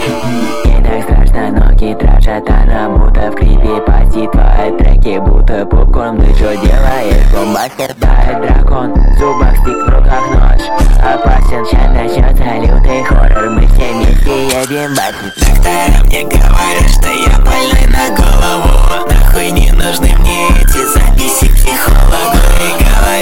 Не так страшно, ноги дрожат, она будто в клипе пасти. Твои треки будто попкорн. Ты что делаешь? Бомба страдает дракон, в зубах стик, в руках нож. Опасен, сейчас начнется лютый хоррор. Мы все вместе едем бачить. Доктора мне говорят, что я больной на голову. Нахуй не нужны мне эти записи психологу. И